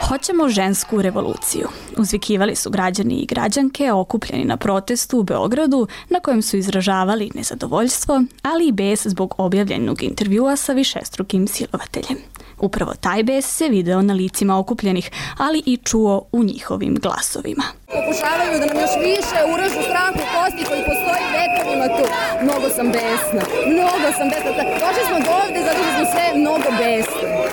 Hoćemo žensku revoluciju. Uzvikivali su građani i građanke okupljeni na protestu u Beogradu na kojem su izražavali nezadovoljstvo, ali i bes zbog objavljenog intervjua sa višestrukim silovateljem. Upravo taj bes se video na licima okupljenih, ali i čuo u njihovim glasovima. Pokušavaju da nam još više uražu strah u kosti koji postoji vekovima tu. Mnogo sam besna. Došli smo do ovde zato što smo sve mnogo besni.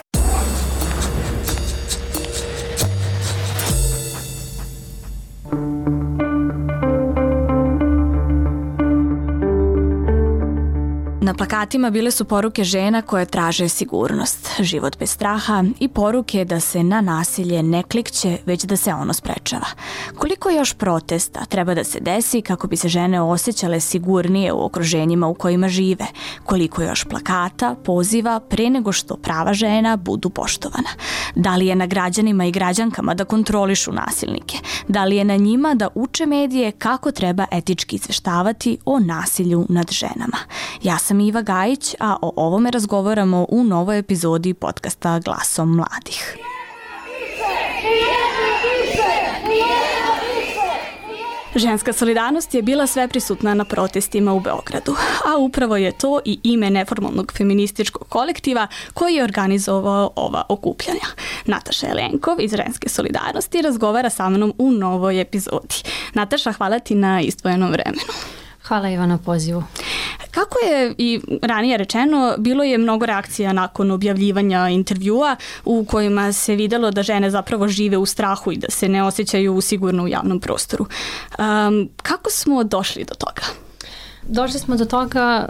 Na plakatima bile su poruke žena koje traže sigurnost, život bez straha i poruke da se na nasilje ne klikće, već da se ono sprečava. Koliko još protesta treba da se desi kako bi se žene osjećale sigurnije u okruženjima u kojima žive? Koliko još plakata, poziva pre nego što prava žena budu poštovana? Da li je na građanima i građankama da kontrolišu nasilnike? Da li je na njima da uče medije kako treba etički izveštavati o nasilju nad ženama? Ja sam Iva Gajić, a o ovome razgovaramo u novoj epizodi podcasta Glasom mladih. Ženska solidarnost je bila sveprisutna na protestima u Beogradu, a upravo je to i ime neformalnog feminističkog kolektiva koji je organizovao ova okupljanja. Nataša Jelenkov iz Ženske solidarnosti razgovara sa mnom u novoj epizodi. Nataša, hvala ti na izdvojenom vremenu. Hvala Iva na pozivu. Kako je i ranije rečeno, bilo je mnogo reakcija nakon objavljivanja intervjua u kojima se videlo da žene zapravo žive u strahu i da se ne osjećaju sigurno u javnom prostoru. Kako smo došli do toga? Došli smo do toga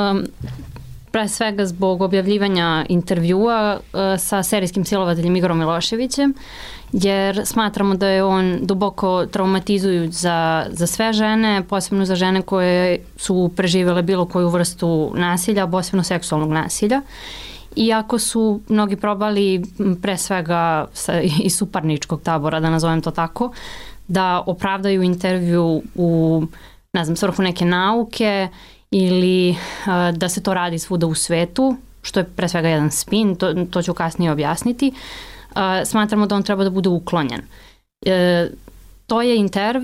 pre svega zbog objavljivanja intervjua sa serijskim silovateljem Igorom Miloševićem, jer smatramo da je on duboko traumatizujuć za sve žene, posebno za žene koje su preživele bilo koju vrstu nasilja, posebno seksualnog nasilja. Iako su mnogi probali, pre svega iz suparničkog tabora, da nazovem to tako, da opravdaju intervju u, svrhu neke nauke ili da se to radi svuda u svetu, što je pre svega jedan spin, to ću kasnije objasniti, smatramo da on treba da bude uklonjen. To je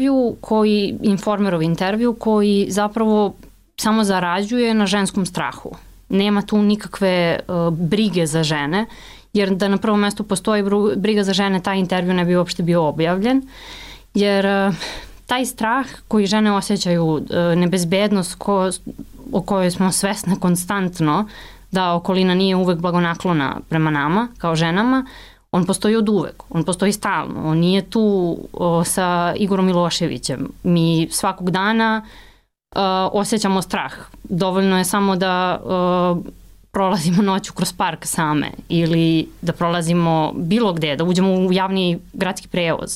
Informerov intervju koji zapravo samo zarađuje na ženskom strahu. Nema tu nikakve brige za žene, jer da na prvom mestu postoji briga za žene, taj intervju ne bi uopšte bio objavljen, jer taj strah koji žene osjećaju, nebezbednost o kojoj smo svesne konstantno, da okolina nije uvek blagonaklona prema nama kao ženama, on postoji od uvek, on postoji stalno, on nije tu sa Igorom Miloševićem. Mi svakog dana osjećamo strah. Dovoljno je samo da prolazimo noću kroz park same ili da prolazimo bilo gde, da uđemo u javni gradski prevoz.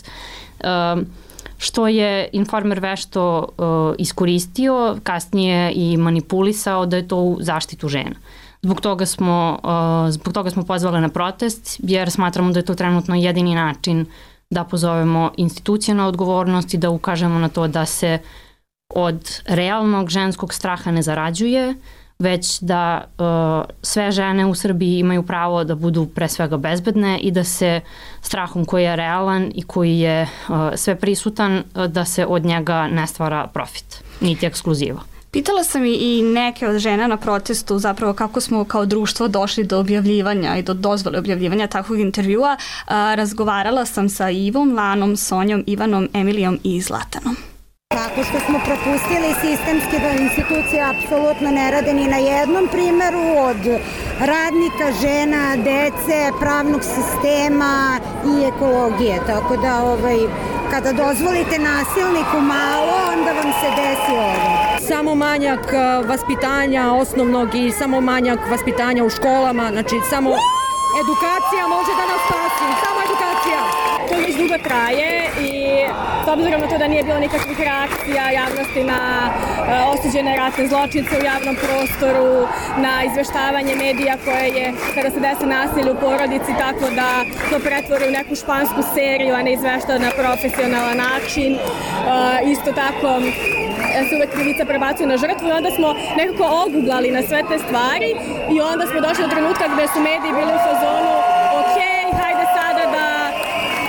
Što je Informer vešto iskoristio, kasnije i manipulisao da je to u zaštitu žena. Zbog toga smo pozvali na protest, jer smatramo da je to trenutno jedini način da pozovemo institucije na odgovornost i da ukažemo na to da se od realnog ženskog straha ne zarađuje, već da sve žene u Srbiji imaju pravo da budu pre svega bezbedne i da se strahom koji je realan i koji je sve prisutan, da se od njega ne stvara profit, niti ekskluziva. Pitala sam i neke od žena na protestu zapravo kako smo kao društvo došli do objavljivanja i do dozvole objavljivanja takvog intervjua. Razgovarala sam sa Ivom, Lanom, Sonjom, Ivanom, Emilijom i Zlatanom. Tako što smo propustili sistemske da institucije apsolutno ne rade ni na jednom primeru, od radnika, žena, dece, pravnog sistema i ekologije. Tako da kada dozvolite nasilniku malo, onda vam se desi ovo. Samo manjak vaspitanja osnovnog i samo manjak vaspitanja u školama, znači samo edukacija može da nas spasi, samo edukacija. To već dugo traje i s obzirom na to da nije bilo nikakvih reakcija javnosti na osuđene ratne zločince u javnom prostoru, na izveštavanje medija koje je, kada se desi nasilje u porodici, tako da to pretvori u neku špansku seriju, a ne izveštava na profesionalan način. Isto tako se uvek krivica prebacuje na žrtvu i onda smo nekako oguglali na sve te stvari i onda smo došli do trenutka gde su mediji bili u fazonu ok, hajde sada da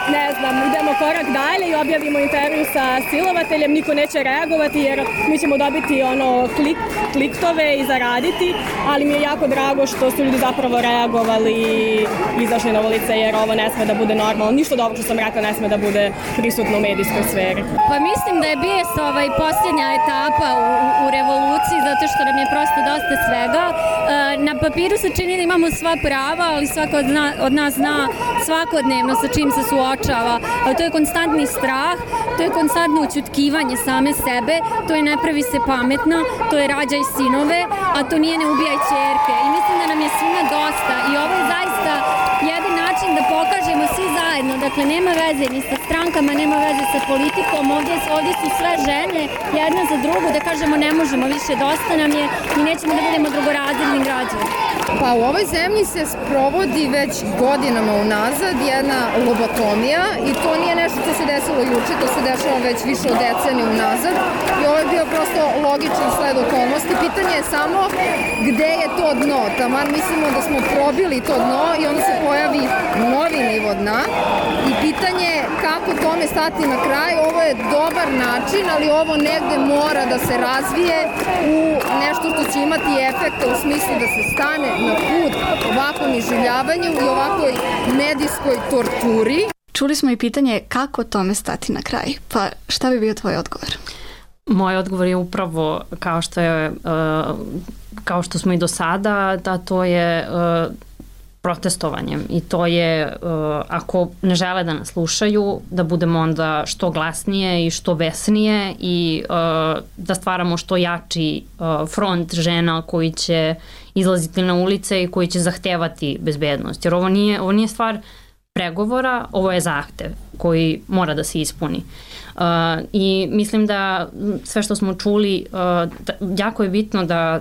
ne znam, idemo korak dalje i objavimo intervju sa silovateljem, niko neće reagovati jer mi ćemo dobiti kliktove i zaraditi, ali mi je jako drago što su ljudi zapravo reagovali i izašli na ulice jer ovo ne sme da bude normalno. Ništa dobro što sam rekla ne sme da bude prisutno u medijskoj sferi. Pa mislim da je bijes posljednja etapa u revoluciji zato što nam je prosto dosta svega. Na papiru se čini da imamo sva prava, ali svako od nas zna svakodnevno sa čim se suočava. To je konstantni strah, to je konstantno ućutkivanje same sebe, to je ne pravi se pametno, to je rađaj sinove, a to nije ne ubijaj ćerke. I mislim da nam je svima dosta i ovo je zaista jedan način da pokažemo svi zajedno. Dakle, nema veze ni sa strankama, nema veze sa politikom, ovdje su sve žene, jedna za drugu, da kažemo ne možemo više, dosta nam je i nećemo da budemo drugorazredni građani. Pa u ovoj zemlji se sprovodi već godinama unazad jedna lobotomija i to nije nešto što se desilo juče, to se dešava već više od decenije unazad i ovo je bio prosto logičan sled okolnosti. Pitanje je samo gde je to dno, taman mislimo da smo probili to dno i onda se pojavi novi nivo dna i pitanje je kako tome stati na kraj. Ovo je dobar način, ali ovo negde mora da se razvije u nešto što će imati efekta u smislu da se stane na put ovakvom iživljavanju i ovakvoj medijskoj torturi. Čuli smo i pitanje kako tome stati na kraj, pa šta bi bio tvoj odgovor? Moj odgovor je upravo kao što smo i do sada, da to je protestovanjem i to je, ako ne žele da nas slušaju, da budemo onda što glasnije i što besnije i da stvaramo što jači front žena koji će izlaziti na ulice i koji će zahtevati bezbednost. Jer ovo nije stvar pregovora, ovo je zahtev koji mora da se ispuni. I mislim da sve što smo čuli, jako je bitno da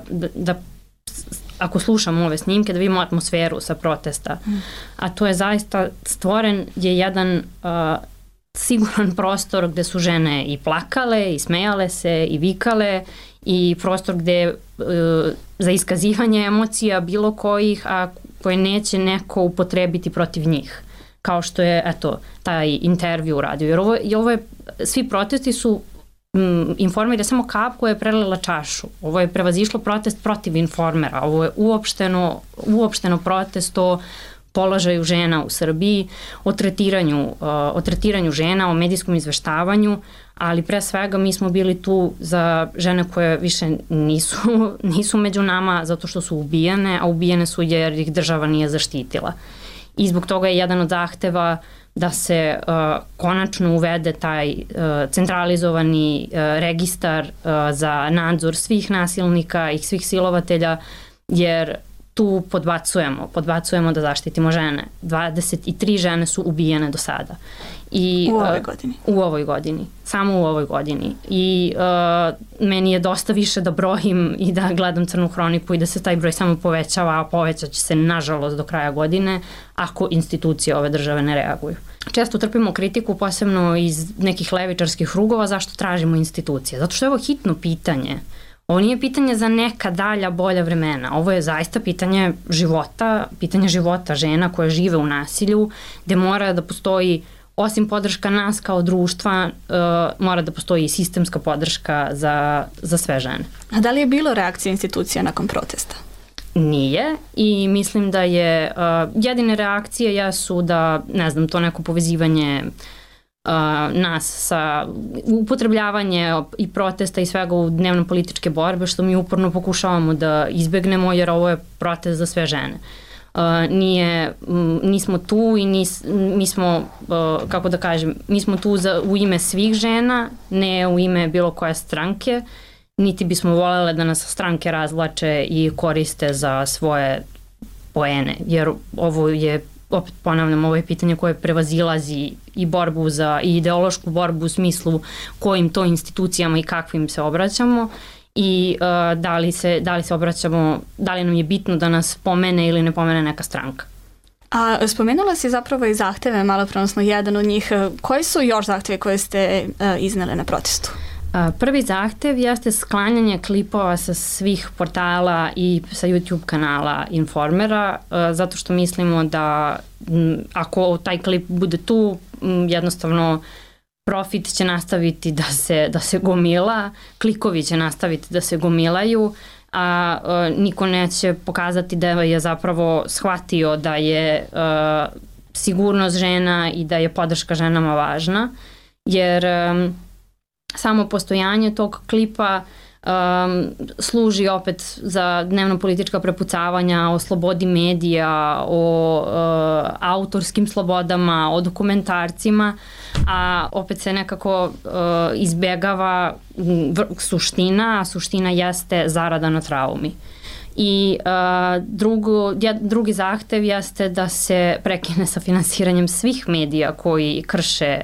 ako slušamo ove snimke, da vidimo atmosferu sa protesta. A to je zaista stvoren je jedan siguran prostor gde su žene i plakale, i smejale se, i vikale, i prostor gde za iskazivanje emocija bilo kojih, a koje neće neko upotrebiti protiv njih. Kao što je, eto, taj intervju uradio. Jer ovo je, svi protesti su Informer je samo kap koja je prelila čašu. Ovo je prevazišlo protest protiv Informera. Ovo je uopšteno protest o položaju žena u Srbiji, o tretiranju žena, o medijskom izveštavanju, ali pre svega mi smo bili tu za žene koje više nisu među nama zato što su ubijene, a ubijene su jer ih država nije zaštitila. I zbog toga je jedan od zahteva da se konačno uvede taj centralizovani registar za nadzor svih nasilnika i svih silovatelja, jer tu podbacujemo da zaštitimo žene. 23 žene su ubijene do sada. I, u ovoj godini? U ovoj godini. Samo u ovoj godini. I meni je dosta više da brojim i da gledam Crnu hroniku i da se taj broj samo povećava, a povećat će se nažalost do kraja godine ako institucije ove države ne reaguju. Često trpimo kritiku, posebno iz nekih levičarskih krugova, zašto tražimo institucije. Zato što je ovo hitno pitanje. Ovo nije pitanje za neka dalja bolja vremena. Ovo je zaista pitanje života žena koje žive u nasilju, gde mora da postoji, osim podrška nas kao društva, mora da postoji sistemska podrška za sve žene. A da li je bilo reakcija institucija nakon protesta? Nije i mislim da je jedine reakcije jesu da, ne znam, to neko povezivanje nas sa upotrebljavanje i protesta i svega u dnevno političke borbe, što mi uporno pokušavamo da izbegnemo, jer ovo je protest za sve žene. Nismo tu i mi smo, kako da kažem, mi smo tu u ime svih žena, ne u ime bilo koje stranke, niti bismo voljele da nas stranke razvlače i koriste za svoje poene, jer ovo je, opet ponavljam, ovo je pitanje koje prevazilazi i borbu i ideološku borbu u smislu kojim to institucijama i kakvim se obraćamo i da li se obraćamo, da li nam je bitno da nas pomene ili ne pomene neka stranka. A spomenula si zapravo i zahteve, malo prenosno jedan od njih. Koji su još zahteve koje ste iznele na protestu? Prvi zahtev jeste sklanjanje klipova sa svih portala i sa YouTube kanala Informera, zato što mislimo da ako taj klip bude tu, jednostavno profit će nastaviti da se gomila, klikovi će nastaviti da se gomilaju, a niko neće pokazati da je zapravo shvatio da je sigurnost žena i da je podrška ženama važna, jer samo postojanje tog klipa služi opet za dnevno politička prepucavanja o slobodi medija, o autorskim slobodama, o dokumentarcima, a opet se nekako izbegava suština, a suština jeste zarada na traumi. I drugi zahtev jeste da se prekine sa finansiranjem svih medija koji krše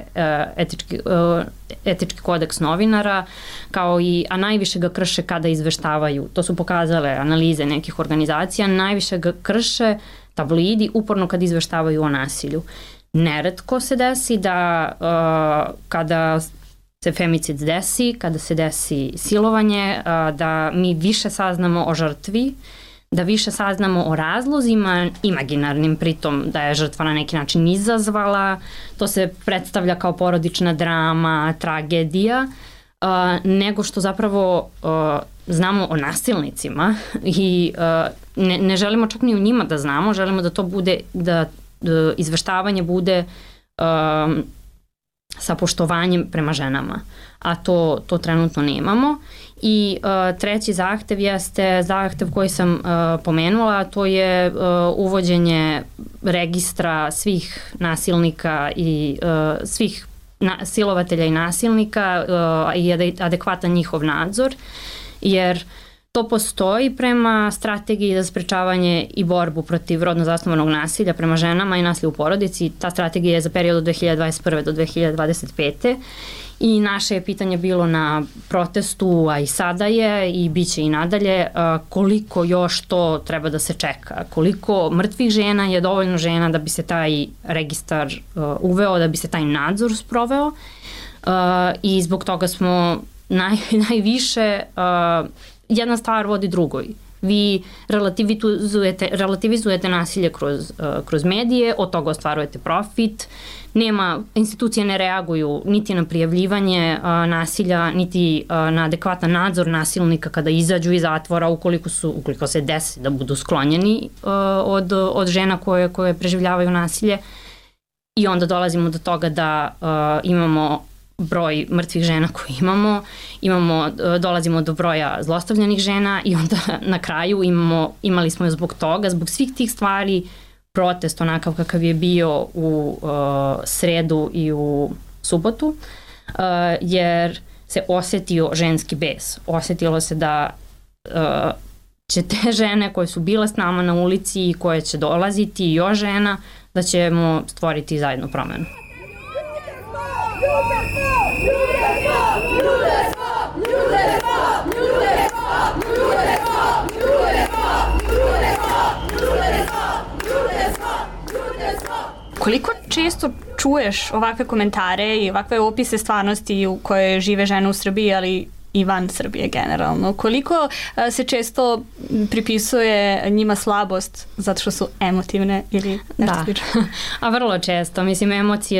etički kodeks novinara, a najviše ga krše kada izveštavaju. To su pokazale analize nekih organizacija, najviše ga krše tabloidi uporno kad izveštavaju o nasilju. Neretko se desi da kada se femicid desi, kada se desi silovanje, da mi više saznamo o žrtvi, da više saznamo o razlozima, imaginarnim pritom da je žrtva na neki način izazvala, to se predstavlja kao porodična drama, tragedija, nego što zapravo znamo o nasilnicima i ne želimo čak ni o njima da znamo, želimo da to bude, da izveštavanje bude sa poštovanjem prema ženama, a to trenutno nemamo. I treći zahtev jeste zahtev koji sam pomenula, a to je uvođenje registra svih nasilnika i svih silovatelja i nasilnika i adekvatan njihov nadzor, jer to postoji prema strategiji za sprečavanje i borbu protiv rodno zasnovanog nasilja prema ženama i nasilja u porodici. Ta strategija je za period od 2021. do 2025. I naše je pitanje bilo na protestu, a i sada je i bit će i nadalje, koliko još to treba da se čeka, koliko mrtvih žena je dovoljno žena da bi se taj registar uveo, da bi se taj nadzor sproveo, i zbog toga smo najviše, jedna stvar vodi drugoj. Vi relativizujete nasilje kroz medije, od toga ostvarujete profit, institucije ne reaguju niti na prijavljivanje nasilja, niti na adekvatan nadzor nasilnika kada izađu iz zatvora, ukoliko se desi da budu sklonjeni od žena koje preživljavaju nasilje. I onda dolazimo do toga da imamo broj mrtvih žena koji dolazimo do broja zlostavljanih žena i onda na kraju imali smo zbog svih tih stvari protest onakav kakav je bio u sredu i u subotu, jer se osjetio ženski bes. Osjetilo se da će te žene koje su bile s nama na ulici i koje će dolaziti i još žena, da ćemo stvoriti zajedno promenu. Koliko često čuješ ovakve komentare i ovakve opise stvarnosti u kojoj žive žene u Srbiji, ali i van Srbije generalno? Koliko se često pripisuje njima slabost zato što su emotivne ili nešto slično? A vrlo često. Mislim,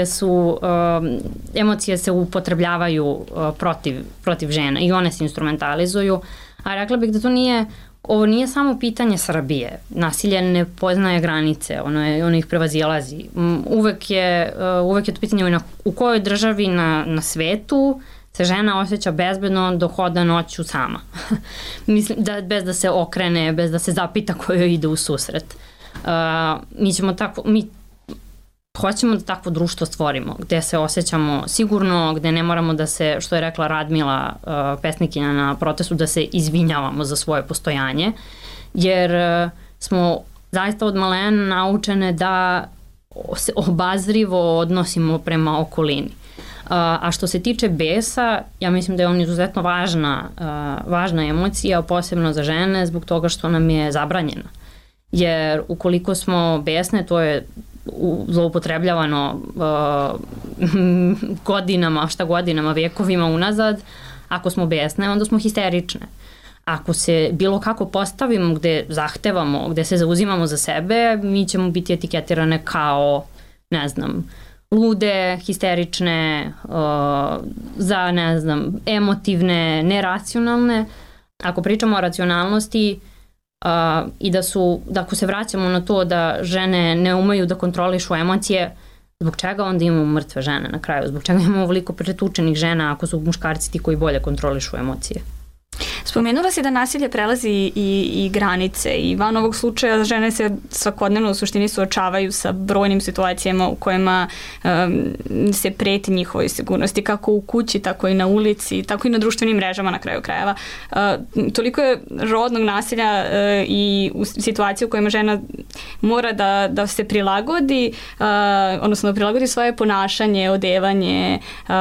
emocije se upotrebljavaju protiv žena i one se instrumentalizuju. A rekla bih da ovo nije samo pitanje Srbije. Nasilje ne poznaje granice, ono ih prevazilazi. Uvek je to pitanje u kojoj državi na svetu se žena osjeća bezbedno dok hoda noću sama. Mislim, bez da se okrene, bez da se zapita ko joj ide u susret. Mi hoćemo da takvo društvo stvorimo, gde se osjećamo sigurno, gde ne moramo da se, što je rekla Radmila, pesnikinja na protestu, da se izvinjavamo za svoje postojanje, jer smo zaista od malena naučene da se obazrivo odnosimo prema okolini. A što se tiče besa, ja mislim da je on izuzetno važna emocija, posebno za žene, zbog toga što nam je zabranjena. Jer ukoliko smo besne, to je zloupotrebljavano godinama, vekovima unazad. Ako smo besne, onda smo histerične. Ako se bilo kako postavimo gde zahtevamo, gde se zauzimamo za sebe, mi ćemo biti etiketirane kao, ne znam, lude, histerične, za, ne znam, emotivne, neracionalne. Ako pričamo o racionalnosti i da ako se vraćamo na to da žene ne umeju da kontrolišu emocije, zbog čega onda imamo mrtve žene na kraju? Zbog čega imamo ovoliko pretučenih žena ako su muškarci ti koji bolje kontrolišu emocije? Spomenula si da nasilje prelazi i granice i van ovog slučaja žene se svakodnevno u suštini suočavaju sa brojnim situacijama u kojima se preti njihovoj sigurnosti, kako u kući, tako i na ulici, tako i na društvenim mrežama na kraju krajeva. Toliko je rodnog nasilja i u situaciji u kojima žena mora da se prilagodi, odnosno da prilagodi svoje ponašanje, odevanje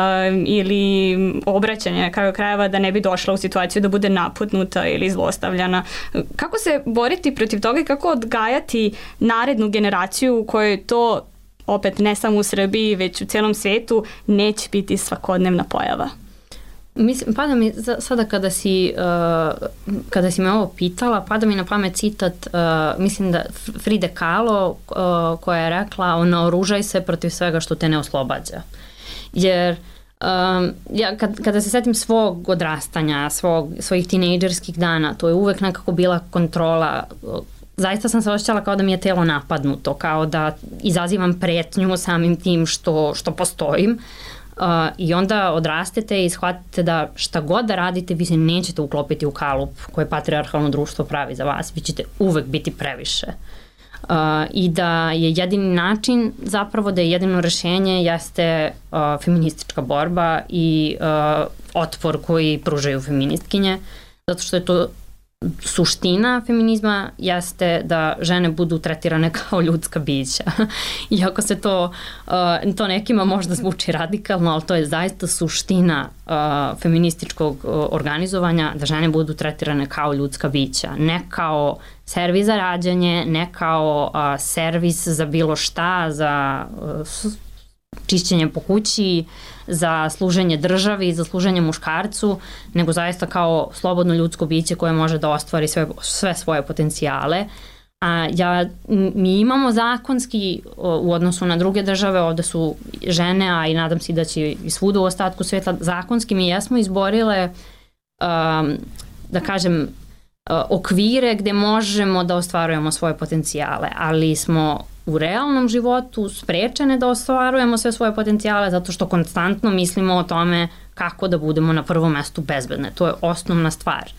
ili obraćanje na kraju krajeva da ne bi došla u situaciju da bude naputnuta ili zlostavljana. Kako se boriti protiv toga i kako odgajati narednu generaciju u kojoj to, opet ne samo u Srbiji, već u celom svetu, neće biti svakodnevna pojava? Mislim, pada mi sada kada si me ovo pitala, pada mi na pamet citat, mislim da Fride Kahlo, koja je rekla: naoružaj se protiv svega što te ne oslobađa. Jer ja kada se setim svog odrastanja, svojih tinejdžerskih dana, to je uvek nekako bila kontrola. Zaista sam se osjećala kao da mi je telo napadnuto, kao da izazivam pretnju samim tim što postojim. I onda odrastete i shvatite da šta god da radite, vi se nećete uklopiti u kalup koje patrijarhalno društvo pravi za vas. Vi ćete uvek biti previše. I da je jedini način, zapravo da je jedino rešenje jeste feministička borba i otpor koji pružaju feministkinje, zato što je to suština feminizma, jeste da žene budu tretirane kao ljudska bića. Iako se to nekima možda zvuči radikalno, ali to je zaista suština feminističkog organizovanja, da žene budu tretirane kao ljudska bića, ne kao servis za rađanje, ne kao servis za bilo šta, za čišćenje po kući, za služenje državi, za služenje muškarcu, nego zaista kao slobodno ljudsko biće koje može da ostvari sve svoje potencijale. Mi imamo zakonski u odnosu na druge države, ovde su žene, a i nadam se da će i svuda u ostatku sveta, zakonski mi jesmo izborile, da kažem, okvire gde možemo da ostvarujemo svoje potencijale, ali smo u realnom životu sprečene da ostvarujemo sve svoje potencijale zato što konstantno mislimo o tome kako da budemo na prvom mestu bezbedne. To je osnovna stvar.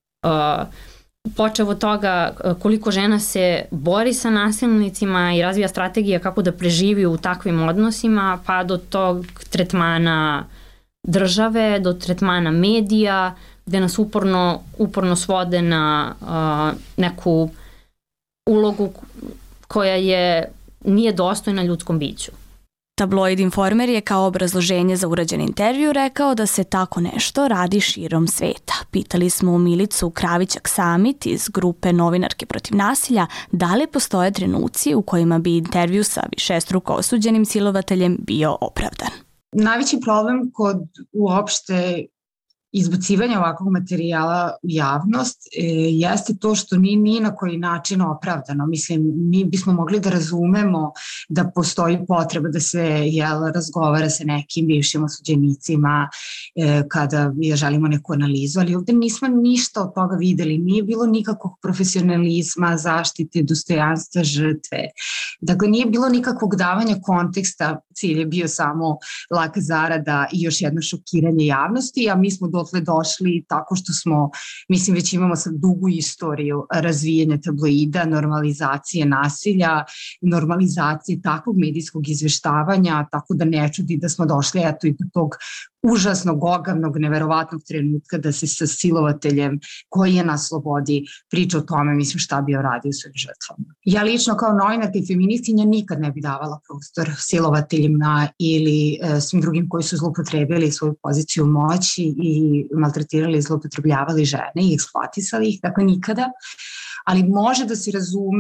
Počev od toga koliko žena se bori sa nasilnicima i razvija strategije kako da preživi u takvim odnosima, pa do tog tretmana države, do tretmana medija, gde nas uporno svode na neku ulogu koja nije dostojna ljudskom biću. Tabloid Informer je kao obrazloženje za urađen intervju rekao da se tako nešto radi širom sveta. Pitali smo Milicu Kravić-Aksamit iz grupe Novinarke protiv nasilja da li postoje trenuci u kojima bi intervju sa višestruko osuđenim silovateljem bio opravdan. Najveći problem kod uopšte izbacivanja ovakvog materijala u javnost jeste to što nije ni na koji način opravdano. Mislim, mi bismo mogli da razumemo da postoji potreba da se razgovara sa nekim bivšim osuđenicima kada želimo neku analizu, ali ovde nismo ništa od toga videli. Nije bilo nikakvog profesionalizma, zaštite, dostojanstva žrtve. Dakle, nije bilo nikakvog davanja konteksta, cilj je bio samo laka zarada i još jedno šokiranje javnosti, a mi smo dotle došli tako što smo, mislim, već imamo sad dugu istoriju razvijanja tabloida, normalizacije nasilja, normalizacije takvog medijskog izveštavanja, tako da ne čudi da smo došli eto i do tog užasnog, ogavnog, neverovatnog trenutka da se sa silovateljem koji je na slobodi priča o tome, mislim, šta bi radio svojim žrtvama. Ja lično kao novinarka i feministkinja nikad ne bi davala prostor silovateljima ili svim drugim koji su zloupotrebili svoju poziciju moći i maltretirali i zloupotrebljavali žene i eksploatisali ih, dakle nikada. Ali može da se razume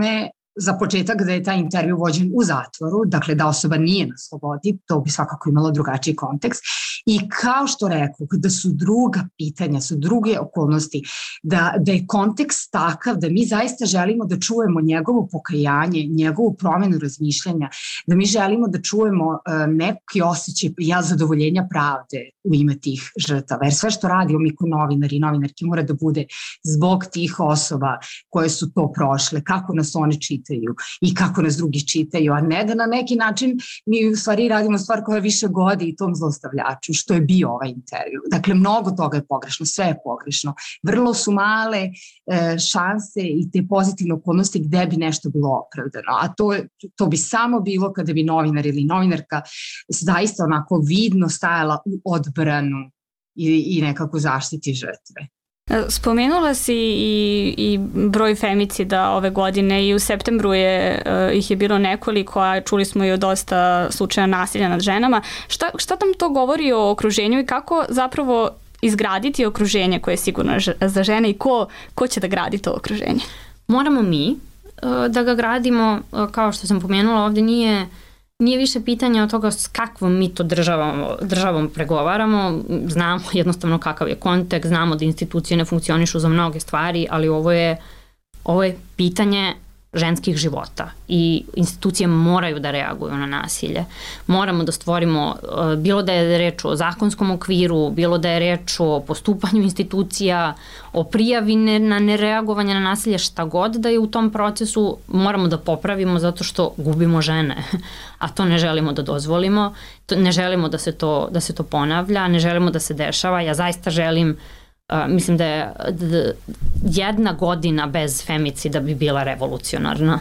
za početak da je taj intervju vođen u zatvoru, dakle da osoba nije na slobodi, to bi svakako imalo drugačiji kontekst. I kao što rekao, da su druga pitanja, su druge okolnosti, da je kontekst takav da mi zaista želimo da čujemo njegovo pokajanje, njegovu promenu razmišljanja, da mi želimo da čujemo neki osjećaj zadovoljenja pravde u ime tih žrtava. Jer sve što radimo mi kao novinari i novinarki mora da bude zbog tih osoba koje su to prošle, kako nas one čitaju i kako nas drugi čitaju, a ne da na neki način mi u stvari radimo stvar koja više godi i tom zlostavljaču, što je bio ovaj intervju. Dakle, mnogo toga je pogrešno, sve je pogrešno. Vrlo su male šanse i te pozitivne okolnosti gde bi nešto bilo opravdano, a to bi samo bilo kada bi novinar ili novinarka zaista onako vidno stajala u odbranu i nekako zaštiti žrtve. Spomenula si i broj femicida ove godine i u septembru ih je bilo nekoliko, a čuli smo i o dosta slučaja nasilja nad ženama. Šta nam to govori o okruženju i kako zapravo izgraditi okruženje koje je sigurno za žene i ko će da gradi to okruženje? Moramo mi da ga gradimo, kao što sam pomenula ovde, nije više pitanje od toga s kakvom mi to državom pregovaramo, znamo jednostavno kakav je kontekst, znamo da institucije ne funkcionišu za mnoge stvari, ali ovo je pitanje ženskih života i institucije moraju da reaguju na nasilje. Moramo da stvorimo, bilo da je reč o zakonskom okviru, bilo da je reč o postupanju institucija, o prijavi na nereagovanje na nasilje, šta god da je u tom procesu, moramo da popravimo zato što gubimo žene, a to ne želimo da dozvolimo, ne želimo da se to ponavlja, ne želimo da se dešava. Ja zaista želim, mislim da je jedna godina bez femicida bi bila revolucionarna.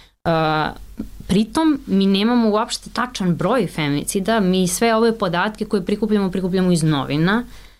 Pritom mi nemamo uopšte tačan broj femicida, mi sve ove podatke koje prikupljamo iz novina,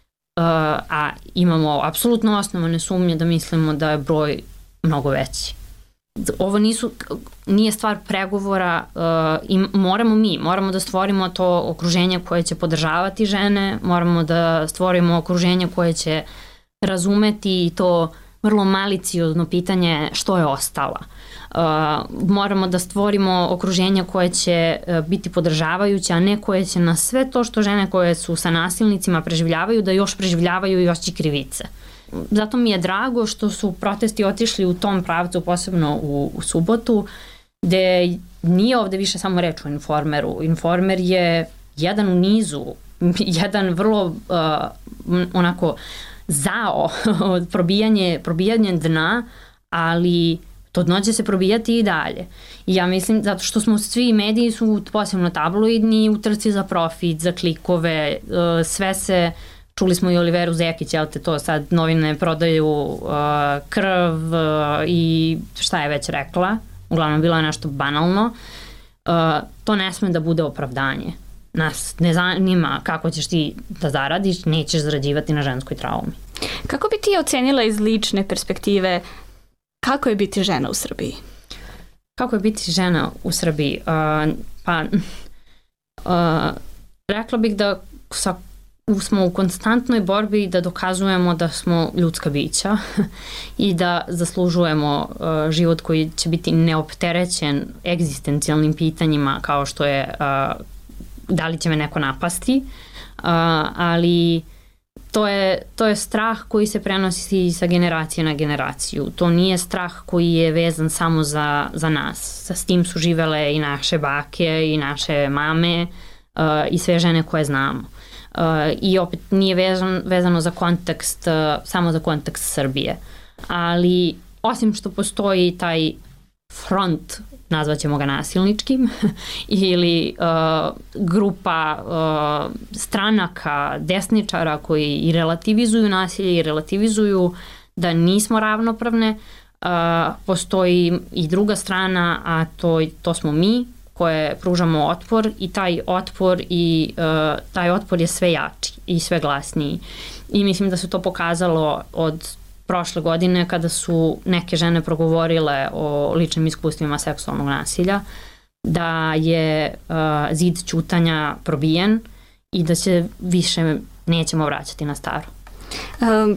a imamo apsolutno osnovane sumnje da mislimo da je broj mnogo veći. Ovo nije stvar pregovora i moramo da stvorimo to okruženje koje će podržavati žene, moramo da stvorimo okruženje koje će razumeti to vrlo maliciozno pitanje što je ostala. Moramo da stvorimo okruženje koje će biti podržavajuće, a ne koje će na sve to što žene koje su sa nasilnicima preživljavaju, da još preživljavaju i osjećaj krivice. Zato mi je drago što su protesti otišli u tom pravcu, posebno u subotu, gde nije ovde više samo reč o Informeru. Informer je jedan u nizu, jedan vrlo onako zao probijanje dna, ali to dno će se probijati i dalje. I ja mislim, zato što smo svi mediji su posebno tabloidni, u trci za profit, za klikove, sve se... Čuli smo i Oliveru Zekić, jel te to sad novine prodaju krv i šta je već rekla, uglavnom bilo je nešto banalno. To ne sme da bude opravdanje. Nas ne zanima kako ćeš ti da zaradiš, nećeš zarađivati na ženskoj traumi. Kako bi ti ocenila iz lične perspektive kako je biti žena u Srbiji? Kako je biti žena u Srbiji? Rekla bih da smo u konstantnoj borbi da dokazujemo da smo ljudska bića i da zaslužujemo život koji će biti neopterećen egzistencijalnim pitanjima kao što je da li će me neko napasti, ali to je strah koji se prenosi sa generacije na generaciju. To nije strah koji je vezan samo za nas. S tim su živele i naše bake i naše mame i sve žene koje znamo. I opet nije vezano za kontekst, samo za kontekst Srbije. Ali osim što postoji taj front, nazvaćemo ga nasilničkim, ili grupa stranaka, desničara koji i relativizuju nasilje i relativizuju da nismo ravnopravne, postoji i druga strana, a to smo mi, koje pružamo otpor i taj otpor je sve jači i sve glasniji. I mislim da se to pokazalo od prošle godine kada su neke žene progovorile o ličnim iskustvima seksualnog nasilja, da je zid ćutanja probijen i da se više nećemo vraćati na staro.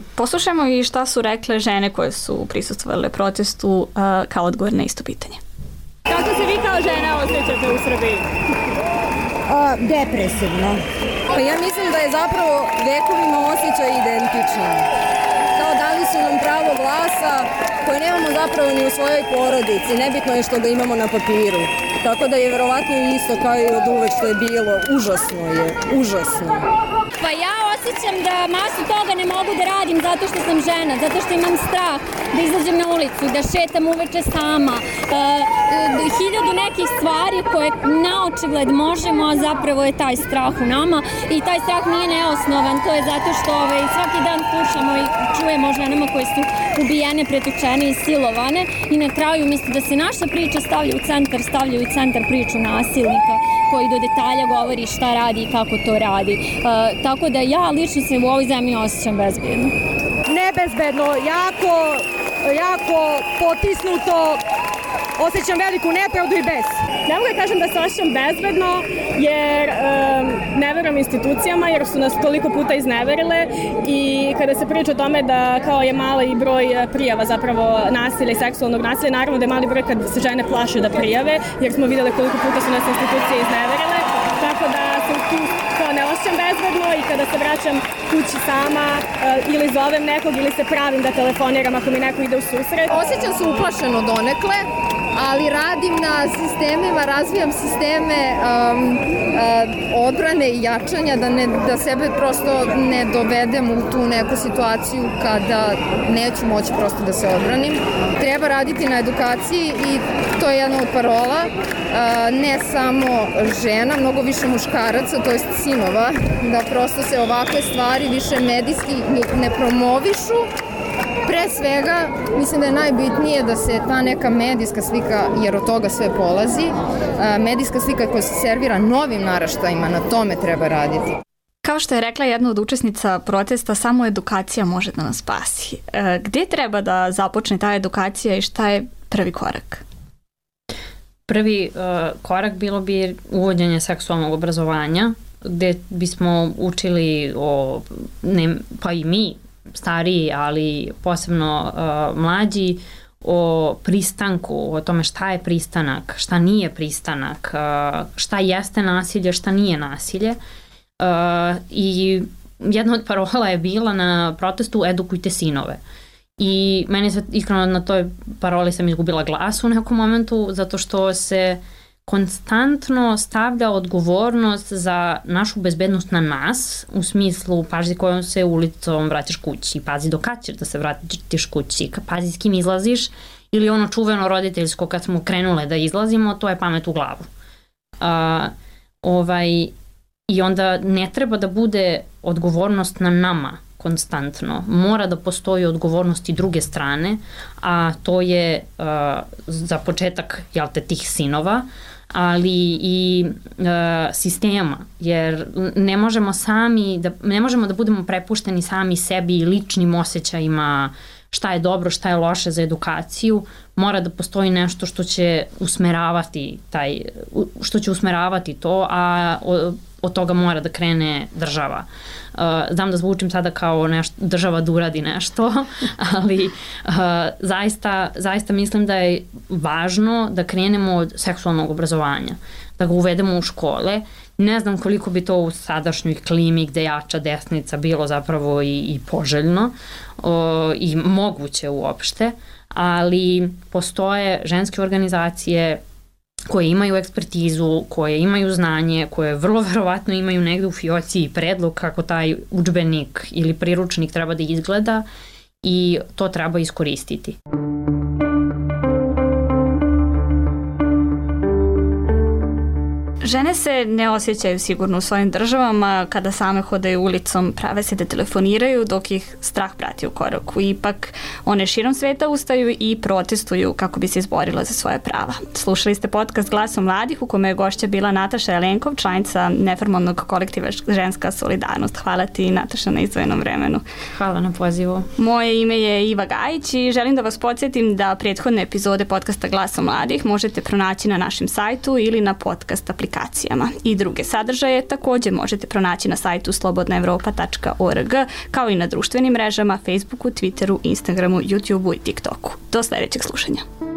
Poslušajmo i šta su rekle žene koje su prisustvovale protestu kao odgovor na isto pitanje. žene osjećate u Srbiji? Depresivno. Pa ja mislim da je zapravo vekovima osjećaj identičan. Kao dali su nam pravo glasa koje nemamo zapravo ni u svojoj porodici. Nebitno je što ga imamo na papiru. Tako da je verovatno isto kao i od uvek što je bilo. Užasno je, užasno. Pa ja osjećam da masu toga ne mogu da radim zato što sam žena, zato što imam strah da izađem na ulicu, da šetam uveče sama. Hiljadu nekih stvari koje na očigled možemo, a zapravo je taj strah u nama i taj strah nije neosnovan, to je zato što svaki dan slušamo i čujemo o ženama koje su ubijene, pretučene i silovane i na kraju umjesto da se naša priča stavlja u centar priču nasilnika koji do detalja govori šta radi i kako to radi. Tako da ja lično se u ovoj zemlji osjećam bezbedno. Nebezbedno, jako potisnuto, osjećam veliku nepravdu i bes. Ne mogu da kažem da se osjećam bezbedno jer ne verujem institucijama jer su nas toliko puta izneverile i kada se priča o tome da kao je mali broj prijava zapravo nasilja i seksualnog nasilja, naravno da je mali broj kad se žene plaše da prijave jer smo videli koliko puta su nas institucije izneverile, tako da sam tu kao ne osjećam bezbedno i kada se vraćam kući sama ili zovem nekog ili se pravim da telefoniram ako mi neko ide u susret. Osjećam se uplašeno donekle, ali radim na sistemima, razvijam sisteme odbrane i jačanja da sebe prosto ne dovedem u tu neku situaciju kada neću moći prosto da se odbranim. Treba raditi na edukaciji i to je jedna od parola, ne samo žena, mnogo više muškaraca, to jest sinova, da prosto se ovakve stvari više medijski ne promovišu. Pre svega, mislim da je najbitnije da se ta neka medijska slika, jer od toga sve polazi, medijska slika koja se servira novim naraštajima, na tome treba raditi. Kao što je rekla jedna od učesnica protesta, samo edukacija može da nas spasi. Gdje treba da započne ta edukacija i šta je prvi korak? Prvi korak bilo bi uvođenje seksualnog obrazovanja, gdje bismo učili pa i mi, stariji, ali posebno mlađi, o pristanku, o tome šta je pristanak, šta nije pristanak, šta jeste nasilje, šta nije nasilje. I jedna od parola je bila na protestu edukujte sinove. I meni se iskreno na toj paroli sam izgubila glas u nekom momentu, zato što se konstantno stavlja odgovornost za našu bezbednost na nas, u smislu pazi kojom se ulicom vratiš kući, pazi do kad ćeš da se vratiš kući, pazi s kim izlaziš, ili ono čuveno roditeljsko kad smo krenule da izlazimo, to je pamet u glavu. I onda ne treba da bude odgovornost na nama konstantno. Mora da postoji odgovornost i druge strane, a to je za početak tih sinova, ali i sistema, jer ne možemo da budemo prepušteni sami sebi i ličnim osjećajima šta je dobro, šta je loše za edukaciju. Mora da postoji nešto što će usmeravati to, a od toga mora da krene država. Znam da zvučim sada kao država da uradi nešto, ali zaista mislim da je važno da krenemo od seksualnog obrazovanja, da ga uvedemo u škole. Ne znam koliko bi to u sadašnjoj klimi gde jača desnica bilo zapravo i poželjno i moguće uopšte, ali postoje ženske organizacije koje imaju ekspertizu, koje imaju znanje, koje vrlo verovatno imaju negde u fioci i predlog kako taj udžbenik ili priručnik treba da izgleda i to treba iskoristiti. Žene se ne osjećaju sigurno u svojim državama kada same hodaju ulicom, prave se da telefoniraju dok ih strah prati u koraku. Ipak one širom sveta ustaju i protestuju kako bi se izborile za svoje prava. Slušali ste podcast Glasom mladih u kome je gošća bila Nataša Jelenkov, članica neformalnog kolektiva Ženska solidarnost. Hvala ti, Nataša, na izdvojenom vremenu. Hvala na pozivu. Moje ime je Iva Gajić i želim da vas podsjetim da prethodne epizode podcasta Glasom mladih možete pronaći na našem sajtu ili na podcast aplikacijama. I druge sadržaje također možete pronaći na sajtu slobodnaevropa.org, kao i na društvenim mrežama Facebooku, Twitteru, Instagramu, YouTubeu i TikToku. Do sljedećeg slušanja.